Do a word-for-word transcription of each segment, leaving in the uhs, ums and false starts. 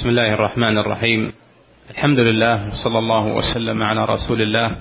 بسم الله الرحمن الرحيم. الحمد لله صلى الله وسلم على رسول الله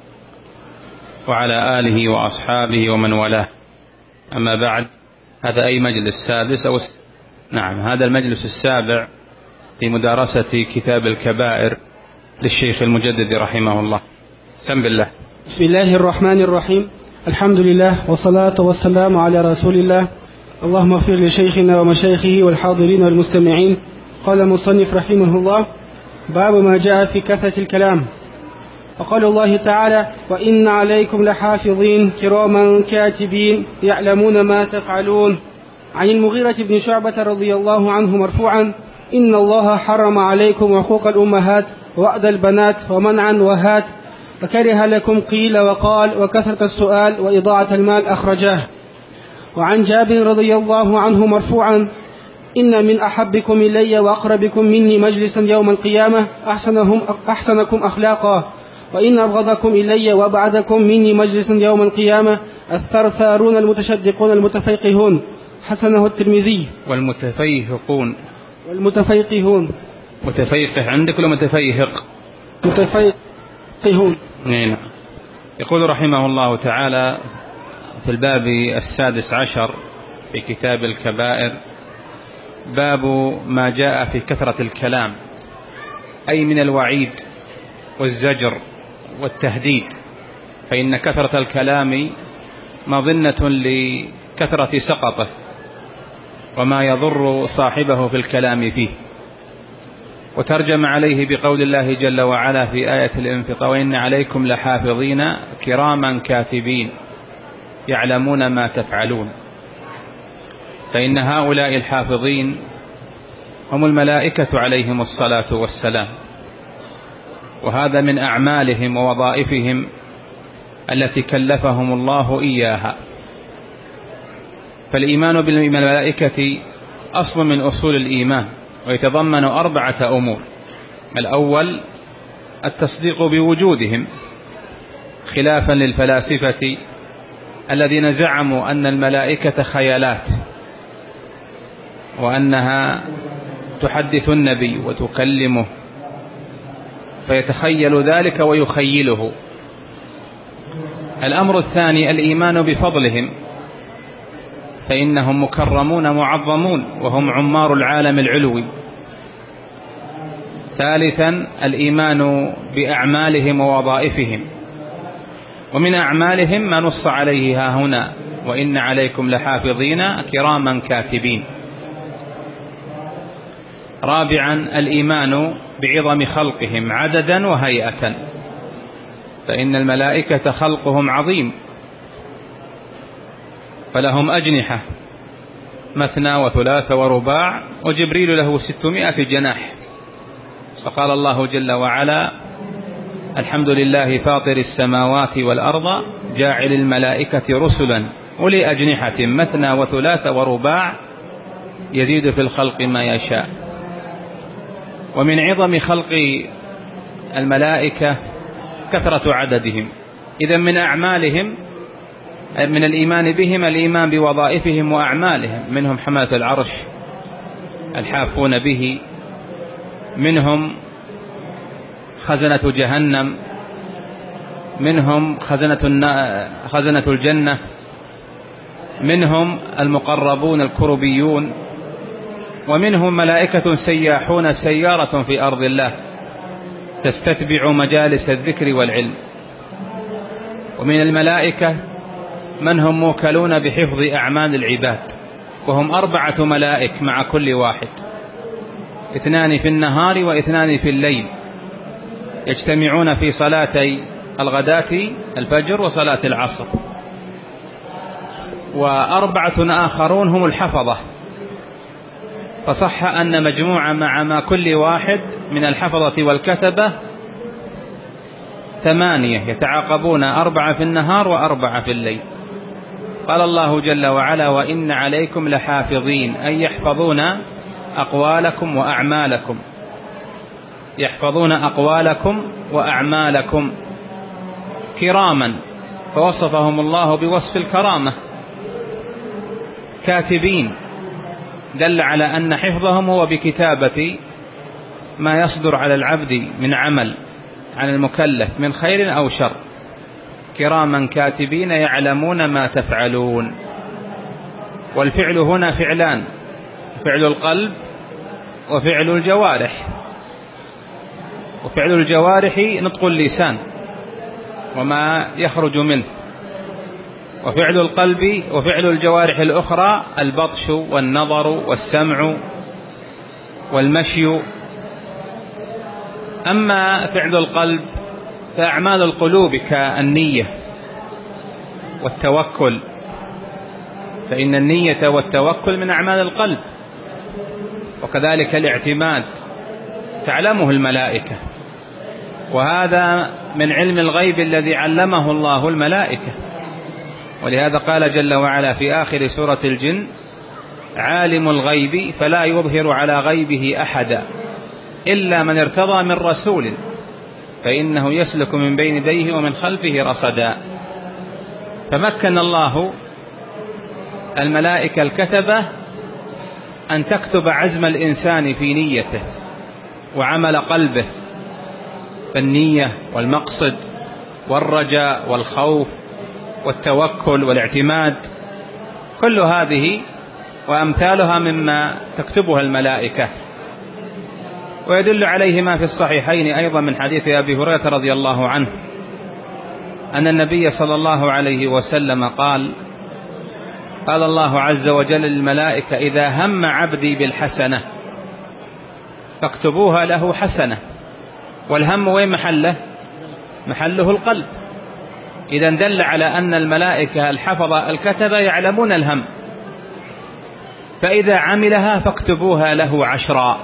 وعلى آله وأصحابه ومن والاه. أما بعد، هذا أي مجلس سادس أو س... نعم هذا المجلس السابع في مدارسة كتاب الكبائر للشيخ المجدد رحمه الله. سم بالله. بسم الله الرحمن الرحيم. الحمد لله والصلاة والسلام على رسول الله. اللهم اغفر لشيخنا ومشايخه والحاضرين والمستمعين. قال المصنف رحمه الله: باب ما جاء في كثرة الكلام. وقال الله تعالى: وإن عليكم لحافظين كراما كاتبين يعلمون ما تفعلون. عن المغيرة بن شعبة رضي الله عنه مرفوعا: إن الله حرم عليكم حقوق الأمهات وأد البنات ومنعا وهات، فكره لكم قيل وقال وكثرة السؤال وإضاعة المال، أخرجاه. وعن جابر رضي الله عنه مرفوعا: إن من أحبكم إلي وأقربكم مني مجلسا يوم القيامة أحسنهم أحسنكم أخلاقا، وإن أبغضكم إلي وأبعدكم مني مجلسا يوم القيامة الثرثارون المتشدقون المتفيقهون، حسنه الترمذي. والمتفيهقون والمتفيقهون متفيقه عندك ولا متفيهق؟ متفيقهون. نعم. يقول رحمه الله تعالى في الباب السادس عشر في كتاب الكبائر: باب ما جاء في كثرة الكلام، أي من الوعيد والزجر والتهديد، فإن كثرة الكلام مظنة لكثرة سقطه وما يضر صاحبه في الكلام فيه. وترجم عليه بقول الله جل وعلا في آية الانفطار: وإن عليكم لحافظين كراما كاتبين يعلمون ما تفعلون. فإن هؤلاء الحافظين هم الملائكة عليهم الصلاة والسلام، وهذا من أعمالهم ووظائفهم التي كلفهم الله إياها. فالإيمان بالملائكة أصل من أصول الإيمان، ويتضمن أربعة أمور. الأول التصديق بوجودهم، خلافا للفلاسفة الذين زعموا أن الملائكة خيالات، وأنها تحدث النبي وتكلمه فيتخيل ذلك ويخيله. الأمر الثاني الإيمان بفضلهم، فإنهم مكرمون معظمون وهم عمار العالم العلوي. ثالثا الإيمان بأعمالهم ووظائفهم، ومن أعمالهم ما نص عليه ها هنا: وإن عليكم لحافظين كراما كاتبين. رابعا الإيمان بعظم خلقهم عددا وهيئة، فإن الملائكة خلقهم عظيم، فلهم أجنحة مثنى وثلاث ورباع، وجبريل له ستمائة جناح. فقال الله جل وعلا: الحمد لله فاطر السماوات والأرض جاعل الملائكة رسلا أولي أجنحة مثنى وثلاث ورباع يزيد في الخلق ما يشاء. ومن عظم خلق الملائكة كثرة عددهم. إذا من أعمالهم، من الإيمان بهم، الإيمان بوظائفهم وأعمالهم. منهم حملة العرش الحافون به، منهم خزنة جهنم، منهم خزنة خزنة الجنة، منهم المقربون الكربيون، ومنهم ملائكة سياحون سيارة في أرض الله تستتبع مجالس الذكر والعلم. ومن الملائكة من هم موكلون بحفظ أعمال العباد، وهم أربعة ملائك مع كل واحد، اثنان في النهار واثنان في الليل، يجتمعون في صلاتي الغداة الفجر وصلاة العصر. وأربعة آخرون هم الحفظة، فصح أن مجموعة مع ما كل واحد من الحفظة والكتبة ثمانية يتعاقبون، أربعة في النهار وأربعة في الليل. قال الله جل وعلا: وإن عليكم لحافظين، أي يحفظون أقوالكم وأعمالكم، يحفظون أقوالكم وأعمالكم كراما، فوصفهم الله بوصف الكرامة. كاتبين دل على أن حفظهم هو بكتابة ما يصدر على العبد من عمل عن المكلف من خير أو شر كراما كاتبين يعلمون ما تفعلون. والفعل هنا فعلان: فعل القلب وفعل الجوارح. وفعل الجوارح نطق اللسان وما يخرج منه، وفعل القلب وفعل الجوارح الأخرى البطش والنظر والسمع والمشي. أما فعل القلب فأعمال القلوب كالنية والتوكل، فإن النية والتوكل من أعمال القلب، وكذلك الاعتماد تعلمه الملائكة، وهذا من علم الغيب الذي علمه الله الملائكة. ولهذا قال جل وعلا في آخر سورة الجن: عالم الغيب فلا يظهر على غيبه أحدا إلا من ارتضى من رسول فإنه يسلك من بين يديه ومن خلفه رصدا. فمكن الله الملائكة الكتبة أن تكتب عزم الإنسان في نيته وعمل قلبه، فالنية والمقصد والرجاء والخوف والتوكل والاعتماد كل هذه وأمثالها مما تكتبها الملائكة. ويدل عليه ما في الصحيحين أيضا من حديث أبي هريرة رضي الله عنه أن النبي صلى الله عليه وسلم قال: قال الله عز وجل للملائكة: إذا هم عبدي بالحسنة فاكتبوها له حسنة. والهم وين محله؟ محله القلب. إذا دل على أن الملائكة الحفظة الكتبة يعلمون الهم، فإذا عملها فاكتبوها له عشرا.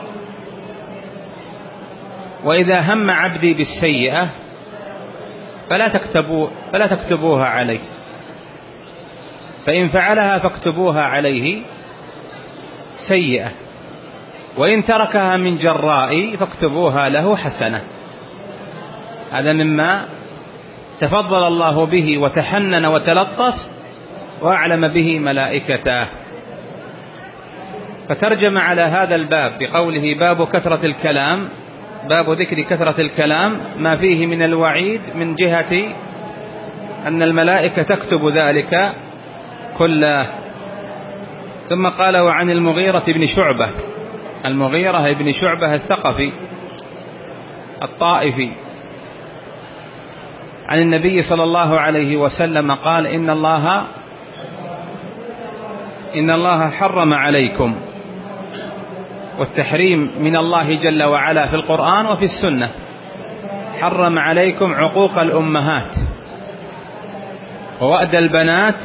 وإذا هم عبدي بالسيئة فلا تكتبوا فلا تكتبوها عليه، فإن فعلها فاكتبوها عليه سيئة، وإن تركها من جراء فاكتبوها له حسنة. هذا مما تفضل الله به وتحنن وتلطف وأعلم به ملائكته. فترجم على هذا الباب بقوله: باب كثرة الكلام، باب ذكر كثرة الكلام، ما فيه من الوعيد من جهة أن الملائكة تكتب ذلك كله. ثم قال: وعن المغيرة بن شعبة، المغيرة بن شعبة الثقفي الطائفي، عن النبي صلى الله عليه وسلم قال: إن الله إن الله حرم عليكم، والتحريم من الله جل وعلا في القرآن وفي السنة، حرم عليكم عقوق الأمهات ووأد البنات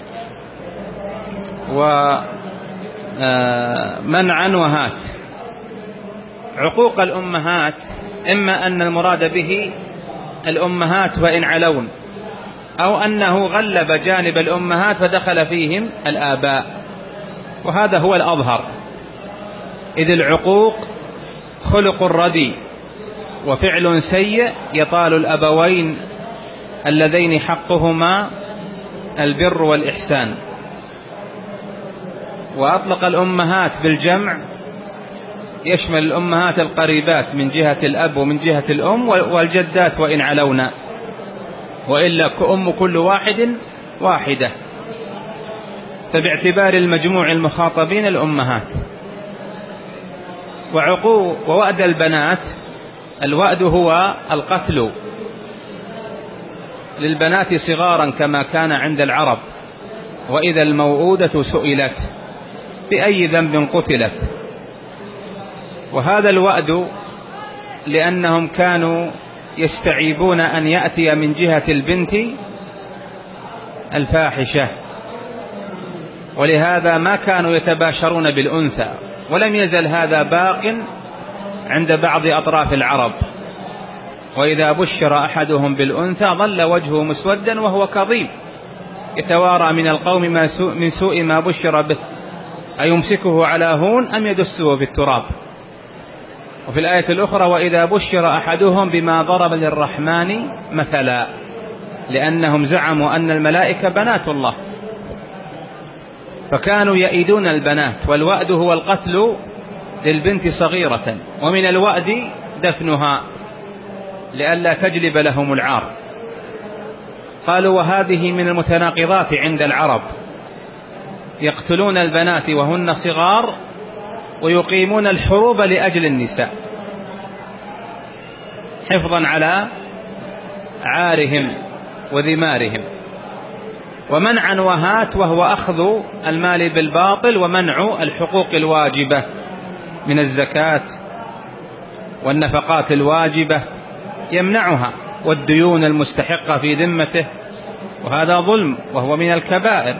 ومنعا وهات. عقوق الأمهات إما أن المراد به الأمهات وإن علون، أو أنه غلب جانب الأمهات فدخل فيهم الآباء، وهذا هو الأظهر، إذ العقوق خلق ردي وفعل سيء يطال الأبوين اللذين حقهما البر والإحسان. وأطلق الأمهات بالجمع يشمل الأمهات القريبات من جهة الأب ومن جهة الأم، والجدات وإن علونا، وإلا كأم كل واحد واحدة، فباعتبار المجموع المخاطبين الأمهات. وعقوق ووأد البنات، الوأد هو القتل للبنات صغارا كما كان عند العرب: وإذا الموءودة سئلت بأي ذنب قتلت. وهذا الوأد لأنهم كانوا يستعيبون أن يأتي من جهة البنت الفاحشة، ولهذا ما كانوا يتباشرون بالأنثى، ولم يزل هذا باق عند بعض أطراف العرب. وإذا بشر أحدهم بالأنثى ظل وجهه مسودا وهو كظيم يتوارى من القوم من سوء ما بشر به، أيمسكه على هون أم يدسه في التراب. وفي الآية الأخرى: وإذا بشر أحدهم بما ضرب للرحمن مثلا، لأنهم زعموا أن الملائكة بنات الله، فكانوا يئدون البنات. والوأد هو القتل للبنت صغيرة، ومن الوأد دفنها لئلا تجلب لهم العار. قالوا وهذه من المتناقضات عند العرب، يقتلون البنات وهن صغار ويقيمون الحروب لأجل النساء حفظا على عارهم وذمارهم، ومنعا وهات وهو أخذ المال بالباطل ومنع الحقوق الواجبة من الزكاة والنفقات الواجبة يمنعها، والديون المستحقة في ذمته، وهذا ظلم وهو من الكبائر.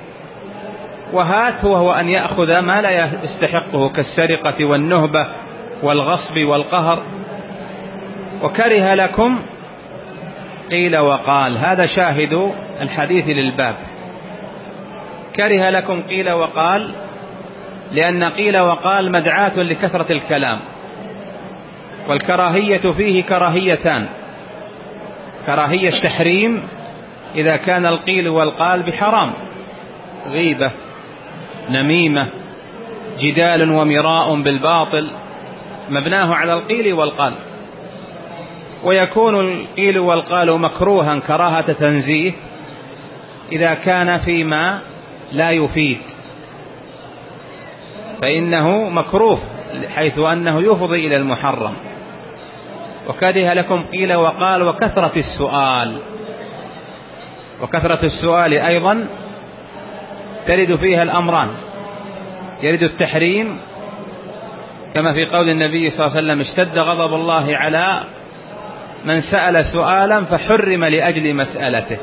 وهات وهو أن يأخذ ما لا يستحقه كالسرقة والنهبة والغصب والقهر. وكره لكم قيل وقال، هذا شاهد الحديث للباب. كره لكم قيل وقال لأن قيل وقال مدعاة لكثرة الكلام، والكراهية فيه كراهيتان: كراهية تحريم إذا كان القيل والقال بحرام، غيبة، نميمة، جدال ومراء بالباطل مبناه على القيل والقال. ويكون القيل والقال مكروها كراهة تنزيه إذا كان فيما لا يفيد، فإنه مكروه حيث أنه يفضي إلى المحرم. وكره لكم قيل وقال وكثرة السؤال. وكثرة السؤال أيضا ترد فيها الأمران: يرد التحريم كما في قول النبي صلى الله عليه وسلم: اشتد غضب الله على من سأل سؤالا فحرم لأجل مسألته.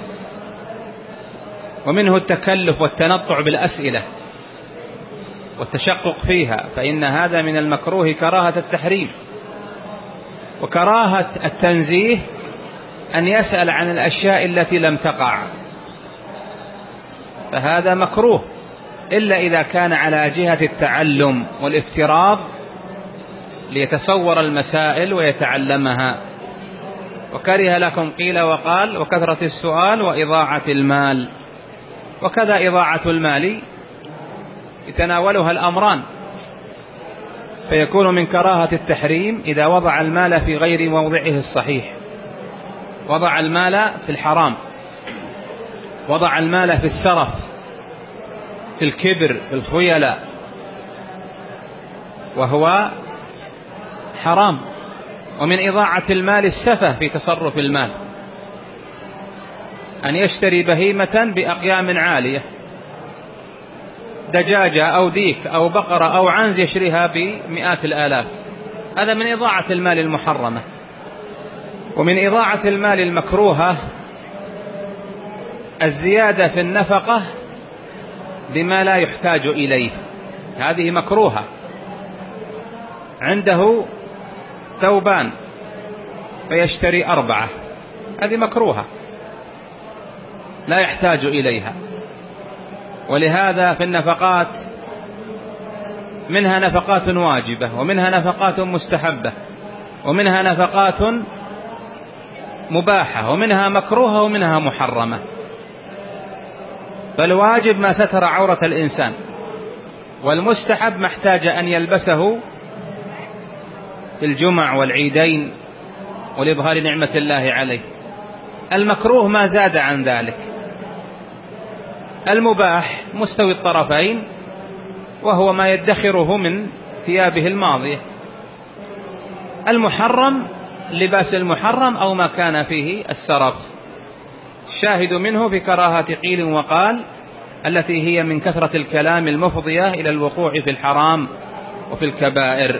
ومنه التكلف والتنطع بالأسئلة والتشقق فيها، فإن هذا من المكروه كراهة التحريم. وكراهة التنزيه أن يسأل عن الأشياء التي لم تقع، فهذا مكروه إلا إذا كان على جهة التعلم والافتراض ليتصور المسائل ويتعلمها. وكره لكم قيل وقال وكثرة السؤال وإضاعة المال. وكذا إضاعة المال يتناولها الأمران، فيكون من كراهة التحريم إذا وضع المال في غير موضعه الصحيح، وضع المال في الحرام، وضع المال في السرف، في الكبر، في الخيلاء، وهو حرام. ومن إضاعة المال السفه في تصرف المال، أن يشتري بهيمة بأقيام عالية، دجاجة أو ديك أو بقرة أو عنز يشريها بمئات الآلاف، هذا من إضاعة المال المحرمة. ومن إضاعة المال المكروهة الزيادة في النفقة بما لا يحتاج إليه، هذه مكروهة. عنده ثوبان فيشتري أربعة، هذه مكروهة لا يحتاج إليها. ولهذا في النفقات منها نفقات واجبة، ومنها نفقات مستحبة، ومنها نفقات مباحة، ومنها مكروهة، ومنها محرمة. فالواجب ما ستر عورة الإنسان، والمستحب ما احتاج أن يلبسه في الجمع والعيدين ولإظهار نعمة الله عليه. المكروه ما زاد عن ذلك. المباح مستوي الطرفين، وهو ما يدخره من ثيابه الماضية. المحرم لباس المحرم أو ما كان فيه السرف. الشاهد منه في كراهة قيل وقال التي هي من كثرة الكلام المفضية إلى الوقوع في الحرام وفي الكبائر.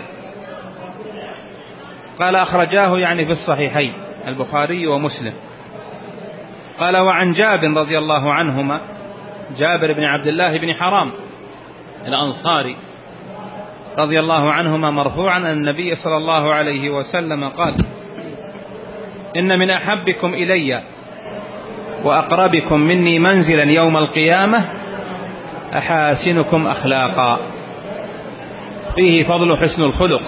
قال أخرجاه يعني في الصحيحين البخاري ومسلم. قال وعن جابر رضي الله عنهما، جابر بن عبد الله بن حرام الأنصاري رضي الله عنهما مرفوعا أن النبي صلى الله عليه وسلم قال: إن من أحبكم إلي وأقربكم مني منزلا يوم القيامة أحاسنكم أخلاقا. فيه فضل حسن الخلق.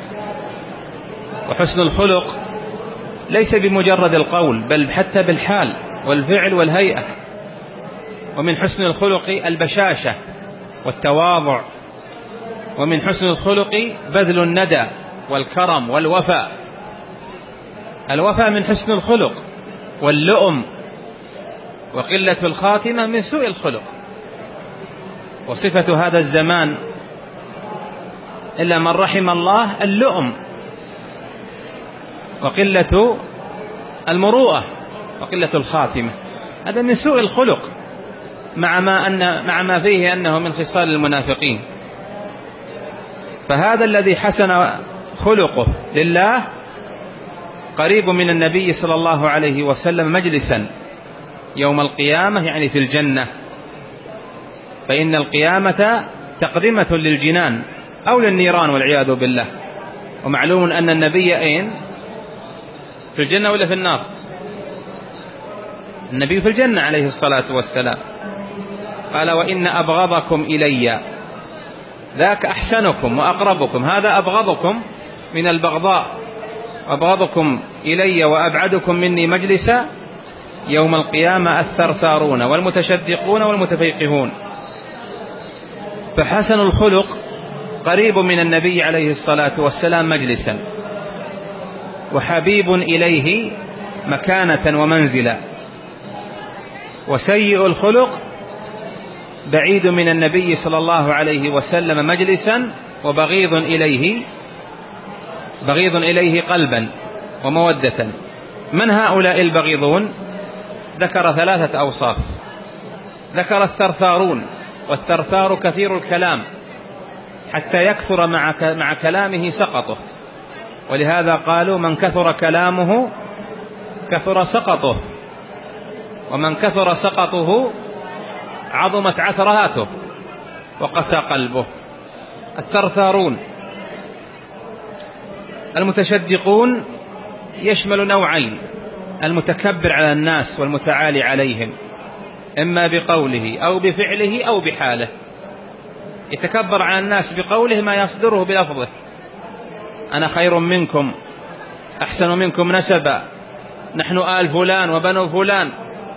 وحسن الخلق ليس بمجرد القول، بل حتى بالحال والفعل والهيئة. ومن حسن الخلق البشاشة والتواضع ومن حسن الخلق بذل الندى والكرم والوفاء. الوفاء من حسن الخلق، واللؤم وقلة الخاتمة من سوء الخلق. وصفة هذا الزمان إلا من رحم الله اللؤم وقلة المروءة وقلة الخاتمة، هذا من سوء الخلق، مع ما أن مع ما فيه أنه من خصال المنافقين. فهذا الذي حسن خلقه لله قريب من النبي صلى الله عليه وسلم مجلسا يوم القيامة، يعني في الجنة، فإن القيامة تقدمة للجنان أو للنيران والعياذ بالله. ومعلوم أن النبي أين؟ في الجنة ولا في النار؟ النبي في الجنة عليه الصلاة والسلام. قال: وإن أبغضكم إلي ذاك أحسنكم وأقربكم. هذا أبغضكم من البغضاء، أبغضكم إلي وأبعدكم مني مجلسا يوم القيامة الثرثارون والمتشدقون والمتفيقهون. فحسن الخلق قريب من النبي عليه الصلاة والسلام مجلسا، وحبيب إليه مكانة ومنزلا. وسيء الخلق بعيد من النبي صلى الله عليه وسلم مجلسا، وبغيض إليه بغيض إليه قلبا ومودة. من هؤلاء البغيضون؟ ذكر ثلاثة أوصاف. ذكر الثرثارون، والثرثار كثير الكلام حتى يكثر مع مع كلامه سقطه، ولهذا قالوا: من كثر كلامه كثر سقطه، ومن كثر سقطه عظمت عثراته وقسى قلبه. الثرثارون. المتشدقون يشمل نوعين: المتكبر على الناس والمتعالي عليهم، إما بقوله أو بفعله أو بحاله. يتكبر على الناس بقوله، ما يصدره بلفظه: أنا خير منكم، أحسن منكم نسبا، نحن آل فلان وبنو فلان.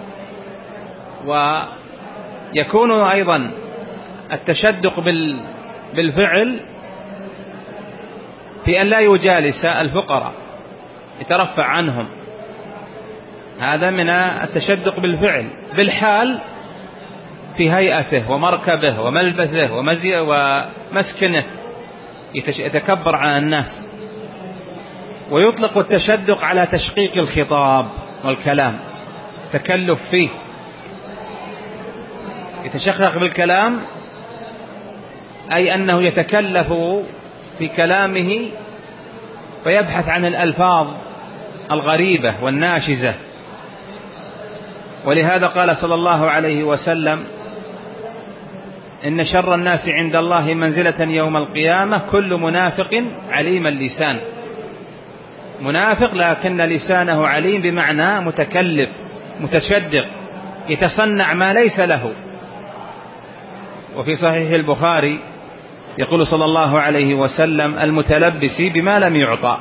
ويكون أيضا التشدق بالفعل في أن لا يجالس الفقراء، يترفع عنهم، هذا من التشدق بالفعل. بالحال في هيئته ومركبه وملبسه ومسكنه يتكبر على الناس. ويطلق التشدق على تشقيق الخطاب والكلام، تكلف فيه، يتشقق بالكلام، أي أنه يتكلف في كلامه فيبحث عن الألفاظ الغريبة والناشزة. ولهذا قال صلى الله عليه وسلم: إن شر الناس عند الله منزلة يوم القيامة كل منافق عليم اللسان. منافق لكن لسانه عليم، بمعنى متكلف متشدق، يتصنع ما ليس له. وفي صحيح البخاري يقول صلى الله عليه وسلم: المتلبس بما لم يعطى،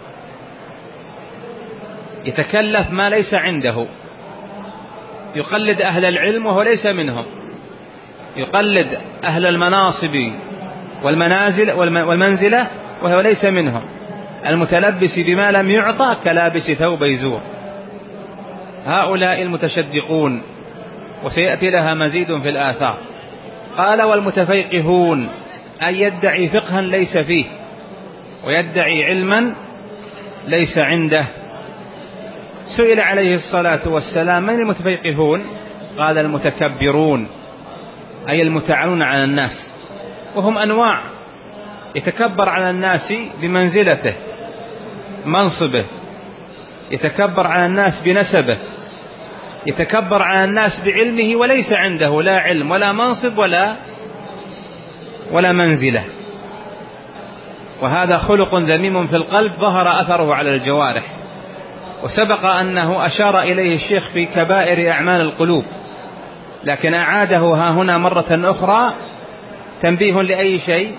يتكلف ما ليس عنده، يقلد أهل العلم وهو ليس منهم، يقلد أهل المناصب والمنازل والمنزلة وهو ليس منهم. المتلبس بما لم يعطى كلابس ثوب يزور. هؤلاء المتشدقون، وسيأتي لها مزيد في الآثار. قال: والمتفيقهون، أي يدعي فقها ليس فيه، ويدعي علما ليس عنده. سئل عليه الصلاة والسلام: من المتفيقهون؟ قال: المتكبرون، أي المتعالون على الناس. وهم أنواع: يتكبر على الناس بمنزلته منصبه، يتكبر على الناس بنسبه، يتكبر على الناس بعلمه وليس عنده لا علم ولا منصب ولا ولا منزلة. وهذا خلق ذميم في القلب ظهر أثره على الجوارح. وسبق أنه أشار إليه الشيخ في كبائر أعمال القلوب، لكن أعاده ها هنا مرة أخرى تنبيه لأي شيء؟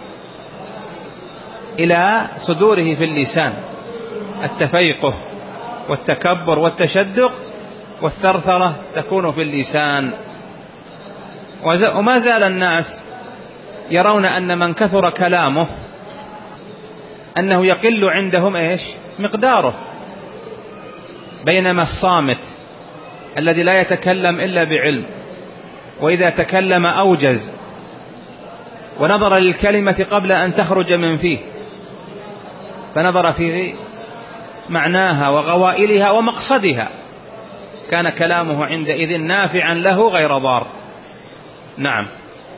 إلى صدوره في اللسان: التفيقه والتكبر والتشدق والثرثرة تكون في اللسان. وما زال الناس يرون أن من كثر كلامه أنه يقل عندهم إيش مقداره، بينما الصامت الذي لا يتكلم إلا بعلم، وإذا تكلم أوجز ونظر للكلمة قبل أن تخرج من فيه، فنظر في معناها وغوائلها ومقصدها، كان كلامه عندئذ نافعا له غير ضار. نعم.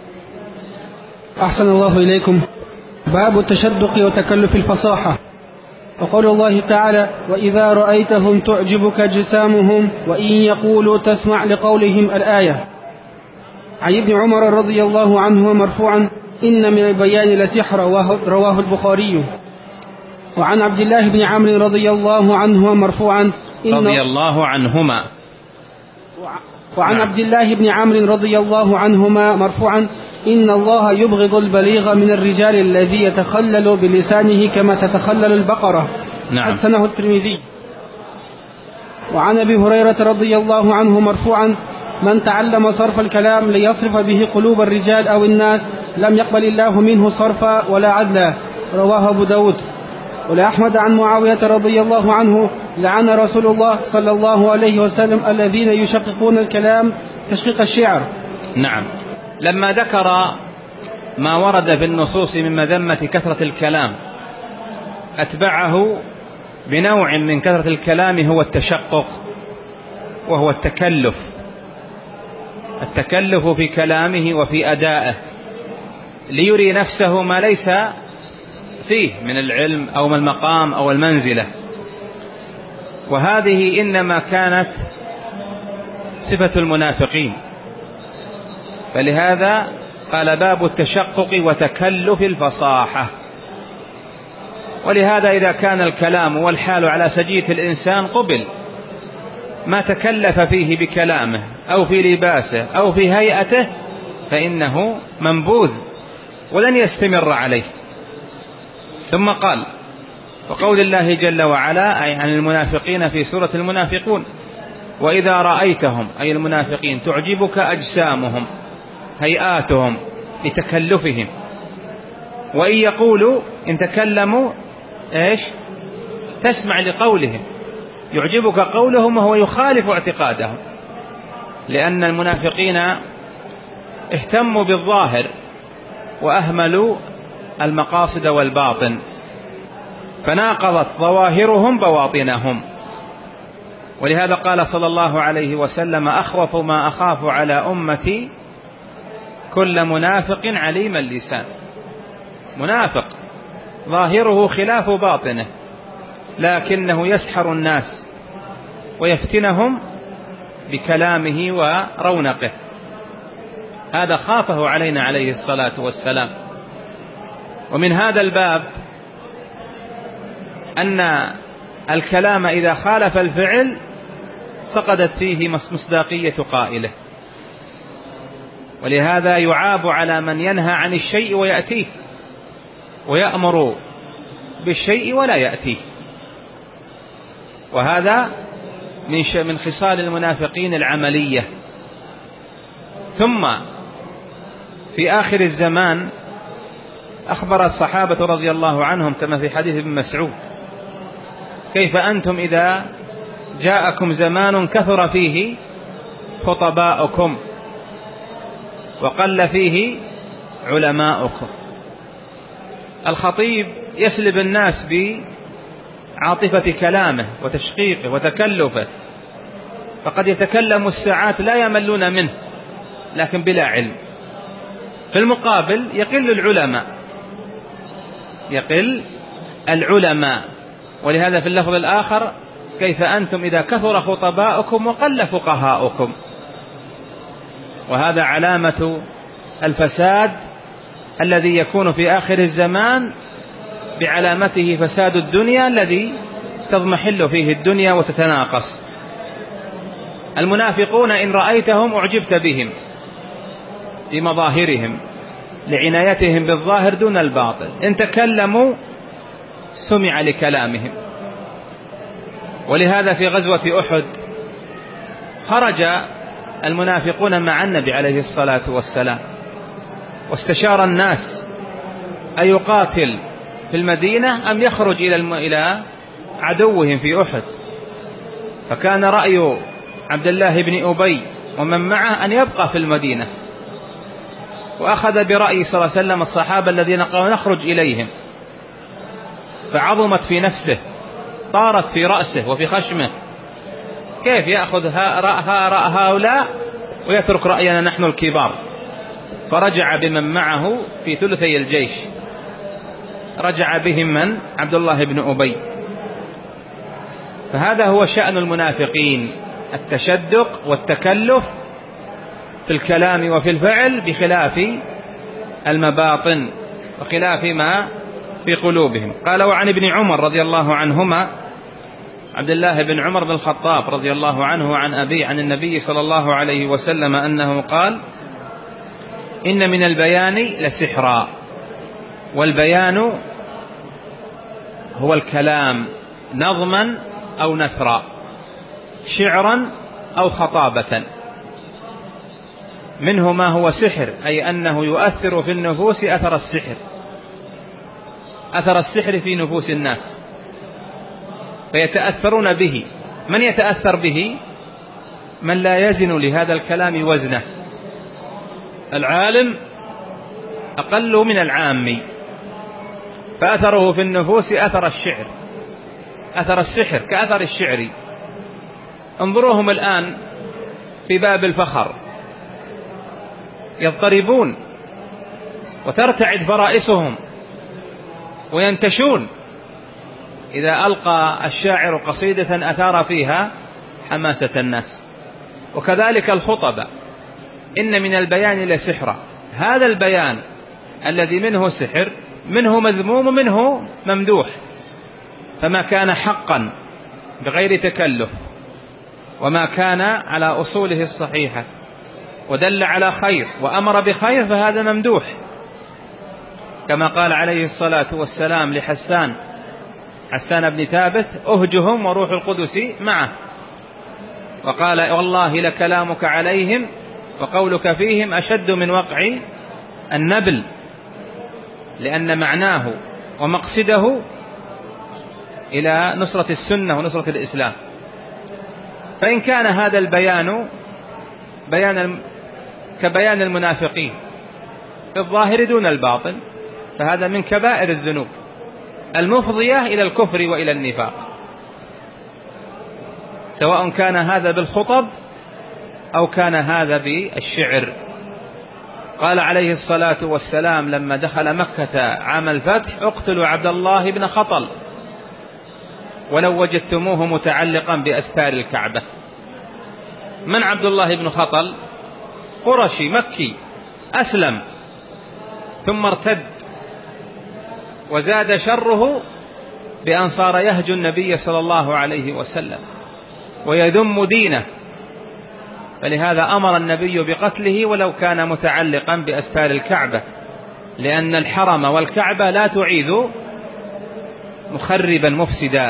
أحسن الله إليكم. باب التشدق وتكلف الفصاحة. وقول الله تعالى: وإذا رأيتهم تعجبك أجسامهم وإن يقولوا تسمع لقولهم، الآية. عن ابن عمر رضي الله عنه مرفوعا: إن من البيان لسحر، رواه البخاري. وعن عبد الله بن عمرو رضي الله عنه مرفوعا إن رضي الله عنهما وعن عبد الله بن عمرو رضي الله عنهما مرفوعا: إن الله يبغض البليغ من الرجال الذي يتخلل بلسانه كما تتخلل البقرة. نعم. حسنه الترمذي. وعن أبي هريرة رضي الله عنه مرفوعا: من تعلم صرف الكلام ليصرف به قلوب الرجال أو الناس لم يقبل الله منه صرفا ولا عدلا. رواه أبو داود. ولأحمد عن معاوية رضي الله عنه: لعن رسول الله صلى الله عليه وسلم الذين يشققون الكلام تشقيق الشعر. نعم. لما ذكر ما ورد في النصوص من مذمة كثرة الكلام، أتبعه بنوع من كثرة الكلام هو التشقق، وهو التكلف التكلف في كلامه وفي أدائه، ليري نفسه ما ليس فيه من العلم أو من المقام أو المنزلة. وهذه إنما كانت صفة المنافقين، فلهذا قال: باب التشقق وتكلف الفصاحة. ولهذا إذا كان الكلام والحال على سجية الإنسان قبل، ما تكلف فيه بكلامه أو في لباسه أو في هيئته فإنه منبوذ ولن يستمر عليه. ثم قال: وقول الله جل وعلا أي عن المنافقين في سورة المنافقون: وإذا رأيتهم أي المنافقين تعجبك أجسامهم، هيئاتهم لتكلفهم، وإن يقولوا إن تكلموا إيش تسمع لقولهم، يعجبك قولهم وهو يخالف اعتقادهم، لأن المنافقين اهتموا بالظاهر وأهملوا المقاصد والباطن، فناقضت ظواهرهم بواطنهم. ولهذا قال صلى الله عليه وسلم: أخوف ما أخاف على أمتي كل منافق عليم اللسان. منافق ظاهره خلاف باطنه، لكنه يسحر الناس ويفتنهم بكلامه ورونقه. هذا خافه علينا عليه الصلاة والسلام. ومن هذا الباب أن الكلام إذا خالف الفعل سقطت فيه مصداقية قائله، ولهذا يعاب على من ينهى عن الشيء ويأتيه، ويأمر بالشيء ولا يأتيه. وهذا من من خصال المنافقين العملية. ثم في آخر الزمان أخبر الصحابة رضي الله عنهم كما في حديث ابن مسعود: كيف أنتم إذا جاءكم زمان كثر فيه خطباؤكم وقل فيه علماؤكم. الخطيب يسلب الناس بعاطفة كلامه وتشقيقه وتكلفه، فقد يتكلم الساعات لا يملون منه لكن بلا علم. في المقابل يقل العلماء يقل العلماء ولهذا في اللفظ الآخر: كيف أنتم إذا كثر خطباؤكم وقل فقهاؤكم. وهذا علامة الفساد الذي يكون في آخر الزمان، بعلامته فساد الدنيا الذي تضمحل فيه الدنيا وتتناقص. المنافقون إن رأيتهم أعجبت بهم بمظاهرهم لعنايتهم بالظاهر دون الباطن، إن تكلموا سمع لكلامهم. ولهذا في غزوة أحد خرج المنافقون مع النبي عليه الصلاة والسلام، واستشار الناس أيقاتل في المدينة أم يخرج إلى عدوهم في أحد، فكان رأي عبد الله بن أبي ومن معه أن يبقى في المدينة، وأخذ برأي صلى الله عليه وسلم الصحابة الذين قالوا نخرج إليهم، فعظمت في نفسه، طارت في رأسه وفي خشمه، كيف يأخذ رأى هؤلاء ويترك رأينا نحن الكبار؟ فرجع بمن معه في ثلثي الجيش، رجع بهم من؟ عبد الله بن أبي. فهذا هو شأن المنافقين، التشدق والتكلف في الكلام وفي الفعل بخلاف المباطن وخلاف ما في قلوبهم. قال وعن ابن عمر رضي الله عنهما، عبد الله بن عمر بن الخطاب رضي الله عنه عن أبي عن النبي صلى الله عليه وسلم أنه قال إن من البيان لسحرا، والبيان هو الكلام نظما أو نثرا، شعرا أو خطابة، منه ما هو سحر، أي أنه يؤثر في النفوس أثر السحر، أثر السحر في نفوس الناس فيتأثرون به. من يتأثر به؟ من لا يزن لهذا الكلام وزنه، العالم أقل من العامي، فأثره في النفوس أثر الشعر، أثر السحر كأثر الشعر. انظروهم الآن في باب الفخر يضطربون وترتعد فرائسهم وينتشون إذا ألقى الشاعر قصيدة أثار فيها حماسة الناس. وكذلك الخطبة، إن من البيان لسحرا، هذا البيان الذي منه سحر منه مذموم ومنه ممدوح، فما كان حقا بغير تكلف وما كان على أصوله الصحيحة ودل على خير وأمر بخير فهذا ممدوح، كما قال عليه الصلاة والسلام لحسان حسان بن ثابت أهجهم وروح القدس معه، وقال والله لكلامك عليهم وقولك فيهم أشد من وقع النبل، لأن معناه ومقصده إلى نصرة السنة ونصرة الإسلام. فإن كان هذا البيان بيان كبيان المنافقين في الظاهر دون الباطن، فهذا من كبائر الذنوب المفضية إلى الكفر وإلى النفاق، سواء كان هذا بالخطب أو كان هذا بالشعر. قال عليه الصلاة والسلام لما دخل مكة عام الفتح اقتلوا عبد الله بن خطل ولو وجدتموه متعلقا بأستار الكعبة. من عبد الله بن خطل؟ قرشي مكي، أسلم ثم ارتد وزاد شره بأن صار يهجو النبي صلى الله عليه وسلم ويذم دينه، فلهذا أمر النبي بقتله ولو كان متعلقا بأستار الكعبة، لأن الحرم والكعبة لا تعيذ مخربا مفسدا.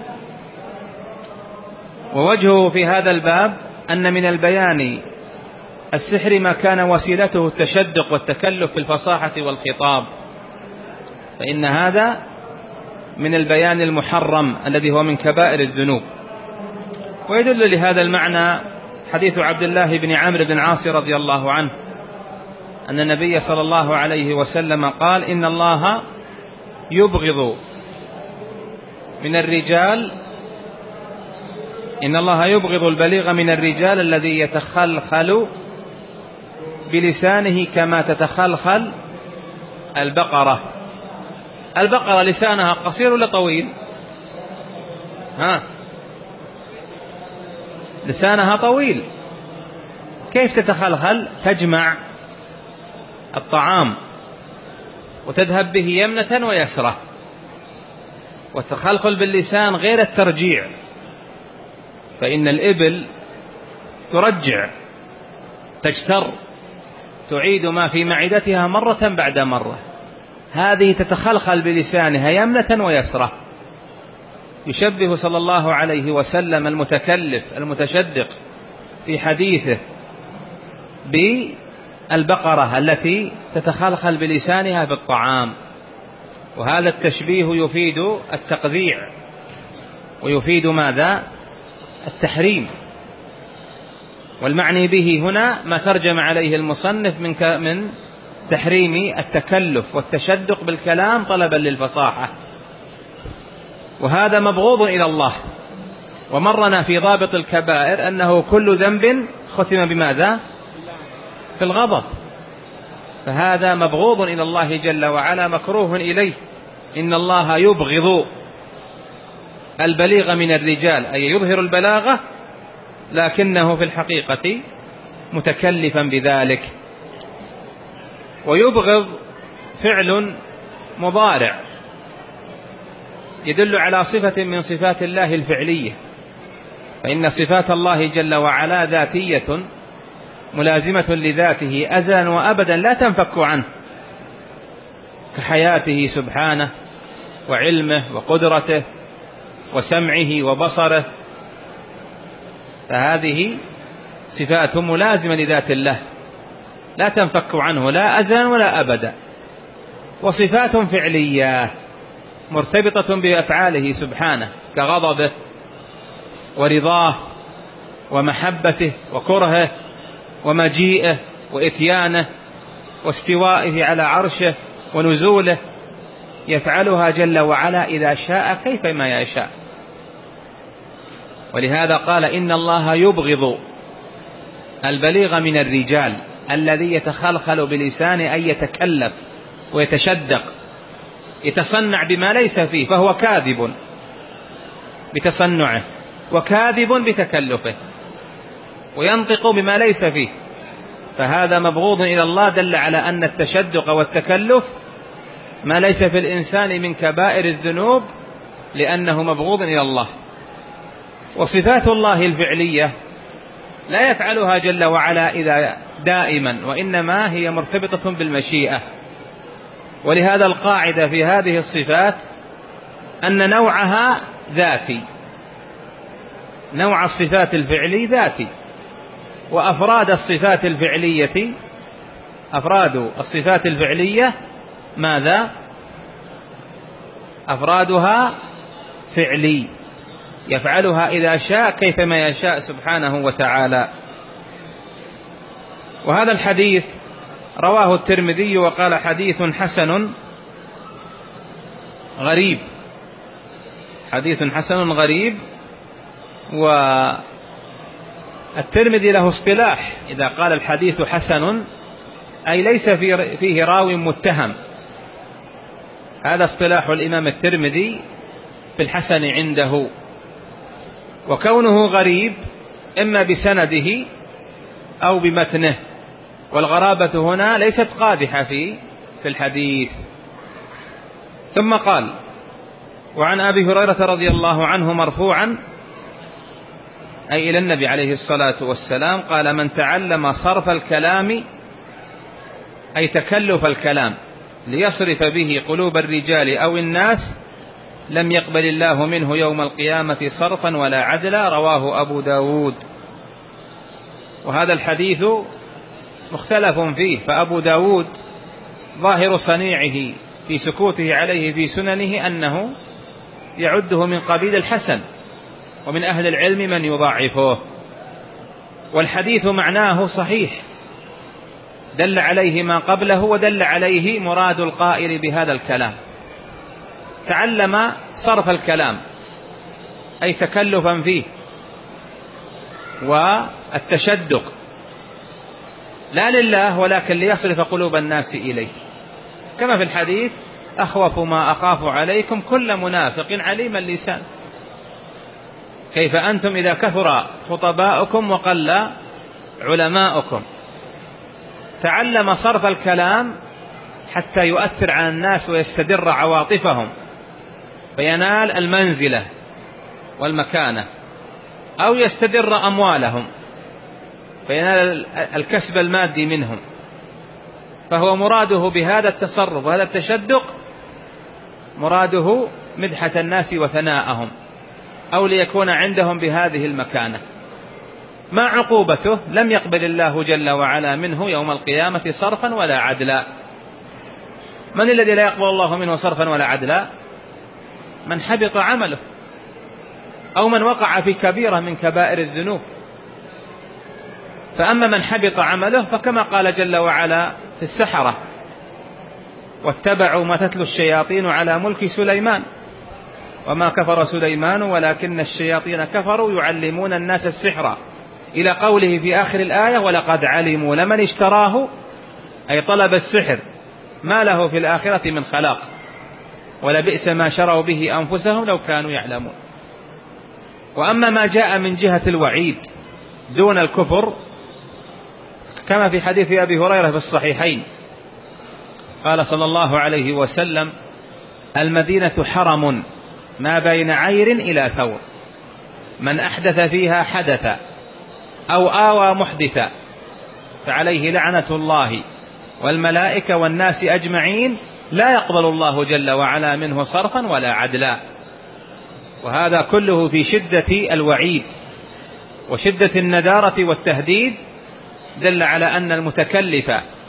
ووجهه في هذا الباب أن من البيان السحر ما كان وسيلته التشدق والتكلف في الفصاحة والخطاب، فإن هذا من البيان المحرم الذي هو من كبائر الذنوب. ويدل لهذا المعنى حديث عبد الله بن عمرو بن عاص رضي الله عنه أن النبي صلى الله عليه وسلم قال إن الله يبغض من الرجال إن الله يبغض البليغ من الرجال الذي يتخلخل بلسانه كما تتخلخل البقرة. البقرة لسانها قصير ولا طويل؟ ها، لسانها طويل، كيف تتخلخل؟ تجمع الطعام وتذهب به يمنة ويسرة، والتخلخل باللسان غير الترجيع، فإن الإبل ترجع تجتر تعيد ما في معدتها مرة بعد مرة، هذه تتخلخل بلسانها يمنة ويسرة. يشبه صلى الله عليه وسلم المتكلف المتشدق في حديثه البقرة التي تتخلخل بلسانها في الطعام. وهذا التشبيه يفيد التقذيع ويفيد ماذا؟ التحريم. والمعني به هنا ما ترجم عليه المصنف من من تحريم التكلف والتشدق بالكلام طلبا للفصاحة، وهذا مبغوض إلى الله. ومرنا في ضابط الكبائر أنه كل ذنب ختم بماذا؟ في الغضب، فهذا مبغوض إلى الله جل وعلا، مكروه إليه. إن الله يبغض البليغ من الرجال، أي يظهر البلاغة لكنه في الحقيقة متكلفا بذلك. ويبغض فعل مضارع يدل على صفة من صفات الله الفعلية، فإن صفات الله جل وعلا ذاتية ملازمة لذاته أزلا وأبدا لا تنفك عنه، كحياته سبحانه وعلمه وقدرته وسمعه وبصره، فهذه صفات ملازمة لذات الله لا تنفك عنه لا أزلا ولا أبدا. وصفات فعلية مرتبطة بأفعاله سبحانه، كغضبه ورضاه ومحبته وكرهه ومجيئه وإتيانه واستوائه على عرشه ونزوله، يفعلها جل وعلا إذا شاء كيفما يشاء. ولهذا قال إن الله يبغض البليغ من الرجال الذي يتخلخل بلسان أن يتكلف ويتشدق، يتصنع بما ليس فيه، فهو كاذب بتصنعه وكاذب بتكلفه، وينطق بما ليس فيه، فهذا مبغوض إلى الله. دل على أن التشدق والتكلف ما ليس في الإنسان من كبائر الذنوب، لأنه مبغوض إلى الله. وصفات الله الفعلية لا يفعلها جل وعلا إذا دائما، وإنما هي مرتبطة بالمشيئة. ولهذا القاعدة في هذه الصفات أن نوعها ذاتي، نوع الصفات الفعلي ذاتي، وأفراد الصفات الفعلية أفراد الصفات الفعلية ماذا؟ أفرادها فعلي، يفعلها إذا شاء كيفما يشاء سبحانه وتعالى. وهذا الحديث رواه الترمذي وقال حديث حسن غريب، حديث حسن غريب. والترمذي له اصطلاح إذا قال الحديث حسن أي ليس فيه راو متهم، هذا اصطلاح الإمام الترمذي في الحسن عنده. وكونه غريب إما بسنده أو بمتنه، والغرابة هنا ليست قادحة في في الحديث. ثم قال: وعن أبي هريرة رضي الله عنه مرفوعا، أي إلى النبي عليه الصلاة والسلام، قال: من تعلم صرف الكلام، أي تكلف الكلام، ليصرف به قلوب الرجال أو الناس، لم يقبل الله منه يوم القيامة صرفا ولا عدلا. رواه أبو داود. وهذا الحديث مختلف فيه، فأبو داود ظاهر صنيعه في سكوته عليه في سننه أنه يعده من قبيل الحسن، ومن أهل العلم من يضاعفه. والحديث معناه صحيح، دل عليه ما قبله ودل عليه مراد القائل بهذا الكلام. تعلم صرف الكلام أي تكلفا فيه والتشدق، لا لله ولكن ليصرف قلوب الناس إليه، كما في الحديث: أخوف ما أخاف عليكم كل منافق عليم اللسان. كيف أنتم إذا كثر خطباؤكم وقل علماؤكم؟ تعلم صرف الكلام حتى يؤثر على الناس ويستدر عواطفهم فينال المنزلة والمكانة، أو يستدر أموالهم فينال الكسب المادي منهم. فهو مراده بهذا التصرف وهذا التشدق مراده مدحة الناس وثناءهم، أو ليكون عندهم بهذه المكانة. ما عقوبته؟ لم يقبل الله جل وعلا منه يوم القيامة صرفا ولا عدلا. من الذي لا يقبل الله منه صرفا ولا عدلا؟ من حبط عمله أو من وقع في كبيرة من كبائر الذنوب. فأما من حبط عمله فكما قال جل وعلا في السحرة: واتبعوا ما تتلو الشياطين على ملك سليمان وما كفر سليمان ولكن الشياطين كفروا يعلمون الناس السحر، إلى قوله في آخر الآية: ولقد علموا لمن اشتراه، أي طلب السحر، ما له في الآخرة من خلاق ولبئس ما شروا به أنفسهم لو كانوا يعلمون. وأما ما جاء من جهة الوعيد دون الكفر كما في حديث أبي هريرة في الصحيحين قال صلى الله عليه وسلم: المدينة حرم ما بين عير إلى ثور، من أحدث فيها حدثا أو آوى محدثا فعليه لعنة الله والملائكة والناس أجمعين، لا يقبل الله جل وعلا منه صرفا ولا عدلا. وهذا كله في شدة الوعيد وشدة الندارة والتهديد، دل على أن المتكلف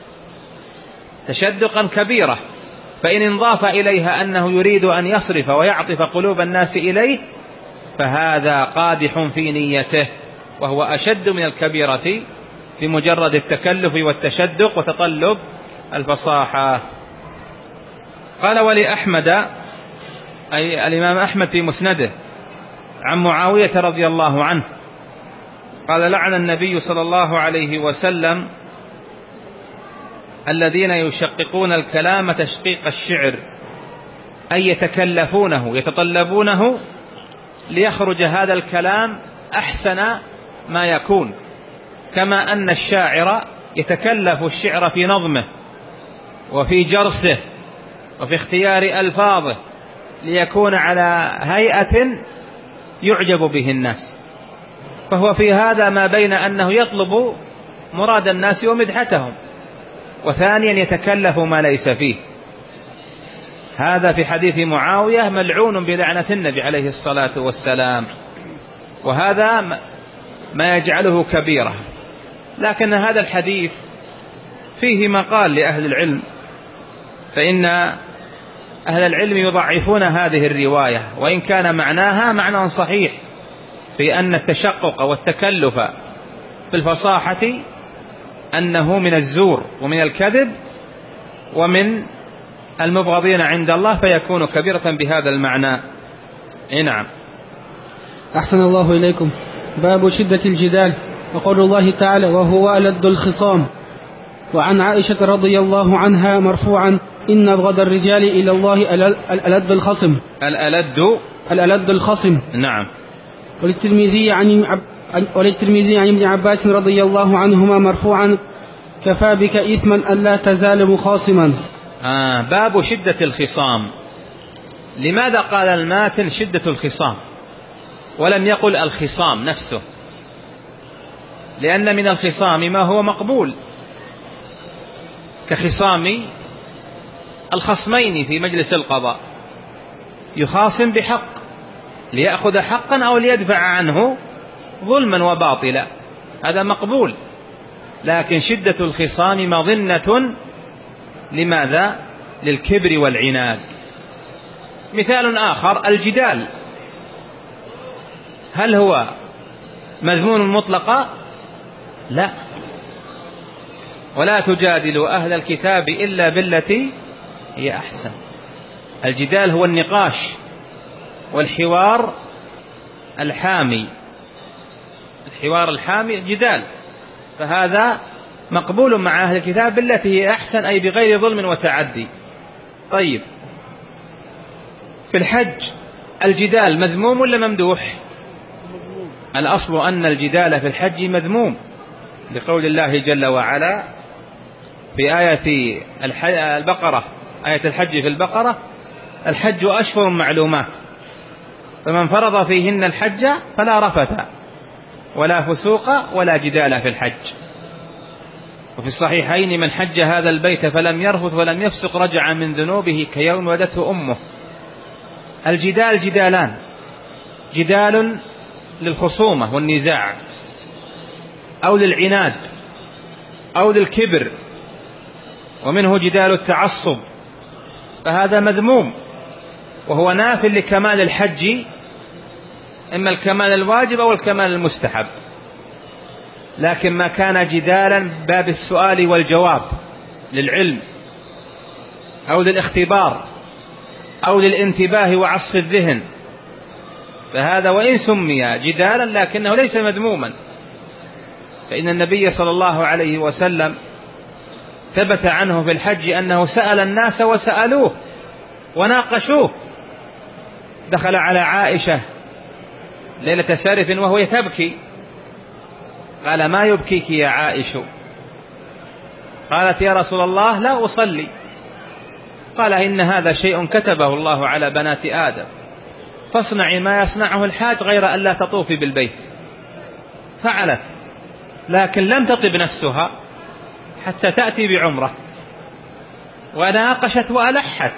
تشدقا كبيرة، فإن انضاف إليها أنه يريد أن يصرف ويعطف قلوب الناس إليه فهذا قادح في نيته، وهو أشد من الكبيرة في مجرد التكلف والتشدق وتطلب الفصاحة. قال: ولأحمد، أي الإمام أحمد في مسنده، عن معاوية رضي الله عنه قال: لعن النبي صلى الله عليه وسلم الذين يشققون الكلام تشقيق الشعر، أي يتكلفونه يتطلبونه ليخرج هذا الكلام أحسن ما يكون، كما أن الشاعر يتكلف الشعر في نظمه وفي جرسه وفي اختيار ألفاظه ليكون على هيئة يعجب به الناس. فهو في هذا ما بين أنه يطلب مراد الناس ومدحتهم، وثانيا يتكلف ما ليس فيه. هذا في حديث معاوية ملعون بلعنة النبي عليه الصلاة والسلام، وهذا ما يجعله كبيرة. لكن هذا الحديث فيه مقال لأهل العلم، فإن أهل العلم يضعفون هذه الرواية، وإن كان معناها معنى صحيح في أن التشقق والتكلف في الفصاحة أنه من الزور ومن الكذب ومن المبغضين عند الله، فيكون كبيرة بهذا المعنى. نعم. أحسن الله إليكم. باب شدة الجدال، وقول الله تعالى: وهو ألد الخصام. وعن عائشة رضي الله عنها مرفوعا: إن أبغض الرجال إلى الله الألد الخصم. الألد الألد الخصم. نعم. وللترمذي عن وللترمذي عن ابن عباس رضي الله عنهما مرفوعا: كفى بك إثما ألا تزال مخاصما. آه باب شدة الخصام. لماذا قال الماتن شدة الخصام ولم يقل الخصام نفسه؟ لأن من الخصام ما هو مقبول، كخصام الخصمين في مجلس القضاء، يخاصم بحق ليأخذ حقا أو ليدفع عنه ظلما وباطلا، هذا مقبول. لكن شدة الخصام مظنة لماذا؟ للكبر والعناد. مثال آخر: الجدال، هل هو مذموم مطلقا؟ لا. ولا تجادلوا أهل الكتاب إلا بالتي هي أحسن. الجدال هو النقاش والحوار الحامي، الحوار الحامي جدال، فهذا مقبول مع أهل الكتاب بالتي هي أحسن، أي بغير ظلم وتعدي. طيب، في الحج الجدال مذموم ولا ممدوح؟ الأصل أن الجدال في الحج مذموم، لقول الله جل وعلا في آية البقرة، آية الحج في البقرة: الحج أشهر معلومات فمن فرض فيهن الحج فلا رفث ولا فسوق ولا جدال في الحج. وفي الصحيحين: من حج هذا البيت فلم يرفث ولم يفسق رجع من ذنوبه كيوم ولدته أمه. الجدال جدالان: جدال للخصومة والنزاع، أو للعناد أو للكبر، ومنه جدال التعصب، فهذا مذموم، وهو ناف لكمال الحج، إما الكمال الواجب أو الكمال المستحب. لكن ما كان جدالا باب السؤال والجواب للعلم أو للاختبار أو للانتباه وعصف الذهن، فهذا وإن سمي جدالا لكنه ليس مذموما، فإن النبي صلى الله عليه وسلم ثبت عنه في الحج أنه سأل الناس وسألوه وناقشوه. دخل على عائشة ليلة سارف وهو تبكي، قال: ما يبكيك يا عائشة؟ قالت: يا رسول الله لا أصلي. قال: إن هذا شيء كتبه الله على بنات آدم، فاصنعي ما يصنعه الحاج غير أن لا تطوفي بالبيت. فعلت، لكن لم تطب نفسها حتى تأتي بعمرة، وناقشت وألحت.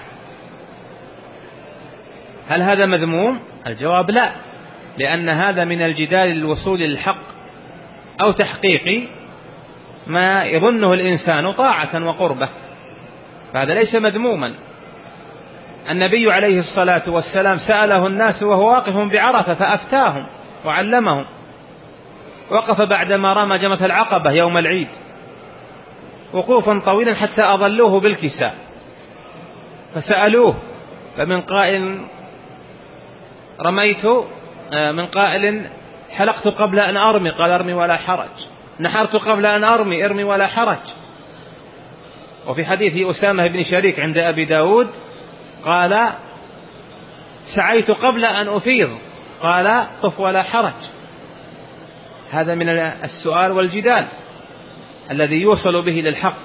هل هذا مذموم؟ الجواب لا، لأن هذا من الجدال للوصول للحق أو تحقيق ما يظنه الإنسان طاعة وقربة، فهذا ليس مذموما. النبي عليه الصلاة والسلام سأله الناس وهو واقف بعرفة فأفتاهم وعلمهم. وقف بعدما رمى جمرة العقبة يوم العيد وقوفا طويلا حتى أظلوه بالكساء، فسألوه، فمن قائل رميت، من قائل حلقت قبل أن أرمي، قال: أرمي ولا حرج. نحرت قبل أن أرمي، ارمي ولا حرج. وفي حديث أسامة بن شريك عند أبي داود قال: سعيت قبل أن أفيض، قال: طف ولا حرج. هذا من السؤال والجدال الذي يوصل به للحق،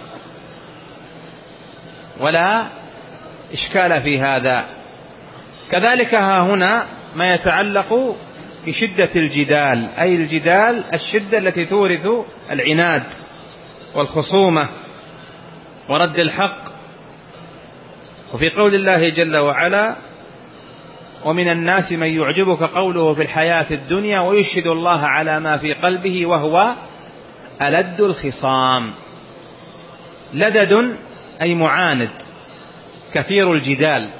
ولا إشكال في هذا. كذلك ها هنا ما يتعلق بشدة الجدال، أي الجدال الشدة التي تورث العناد والخصومة ورد الحق. وفي قول الله جل وعلا: ومن الناس من يعجبك قوله في الحياة الدنيا ويشهد الله على ما في قلبه وهو ألد الخصام. لدد أي معاند، كثير الجدال.